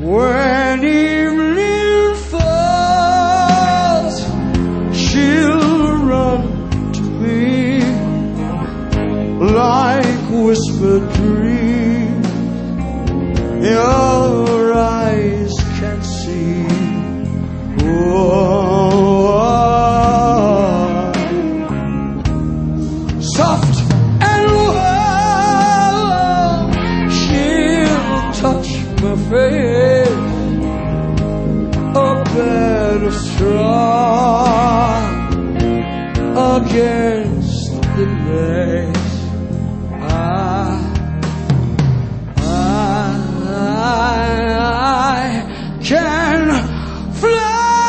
When evening falls, she'll run to me like whispered dreams your eyes can see. Oh, soft and warm, she'll touch my face, a bed of straw against the lace. I can fly.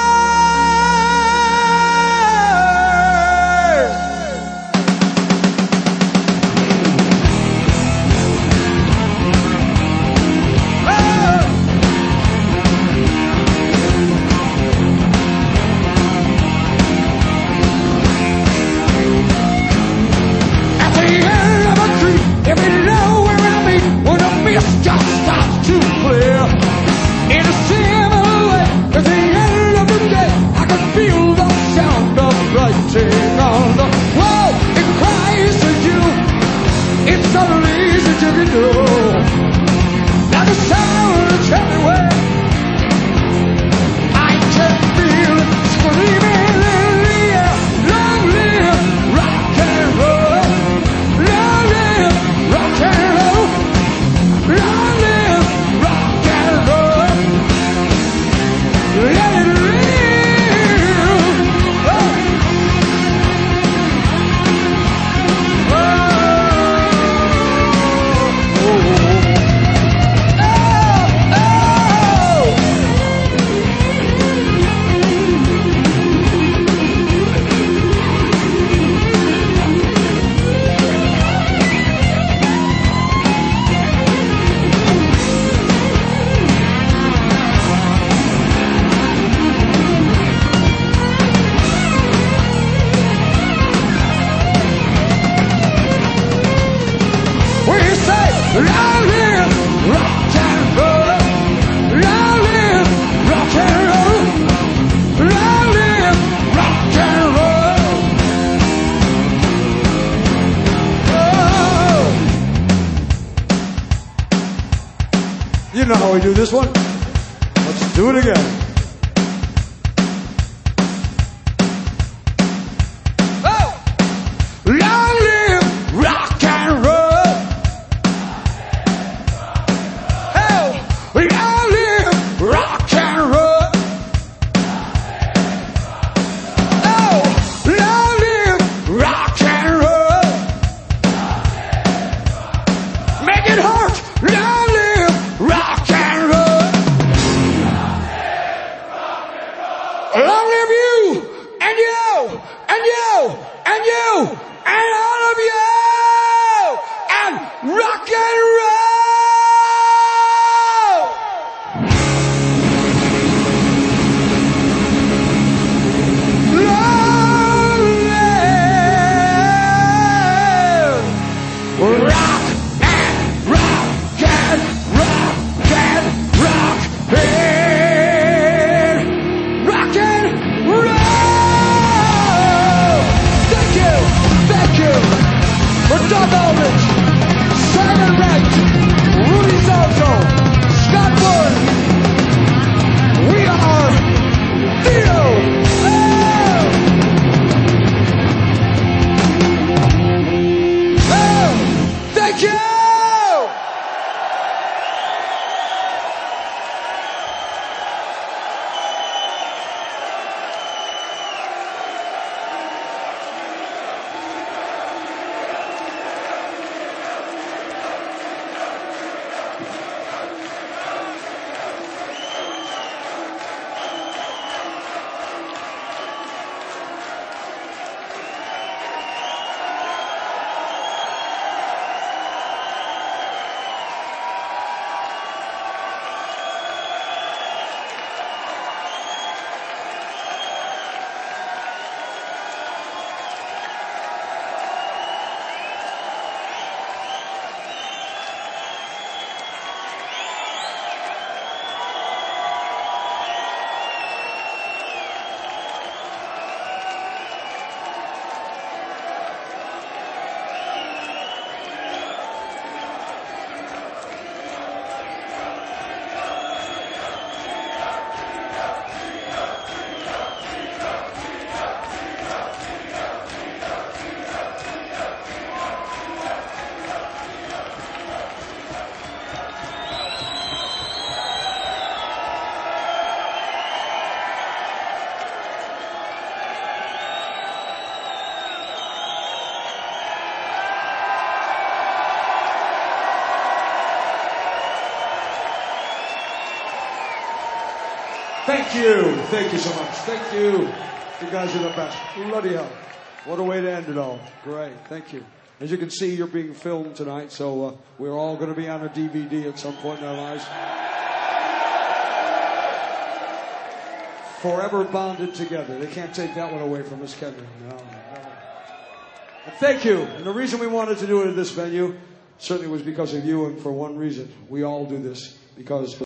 At the end of a tree, if you know where I be, when the mist just starts to clear. In a similar way, at the end of the day, I can feel the sound of writing on the wall. It cries to you, it's so easy to do. Now the sound is everywhere. I can feel it screaming in the air. Long live rock and roll. Long live rock and roll. Long live rock and roll. Let it live. Oh. Oh. We say, long live rock and roll. Long live rock and roll. Long live rock and roll. Oh. You know how we do this one? Let's do it again. Oh. Long live rock and roll. Oh. Long live rock and roll. Oh. Long live rock and roll. Make it hurt. Long live rock and roll. Long live you and you and you and you and all of you and rock and roll. Thank you. Thank you so much. Thank you. You guys are the best. Bloody hell. What a way to end it all. Great. Thank you. As you can see, you're being filmed tonight, so we're all going to be on a DVD at some point in our lives. Forever bonded together. They can't take that one away from us, can they? No. And thank you. And the reason we wanted to do it at this venue certainly was because of you, and for one reason. We all do this because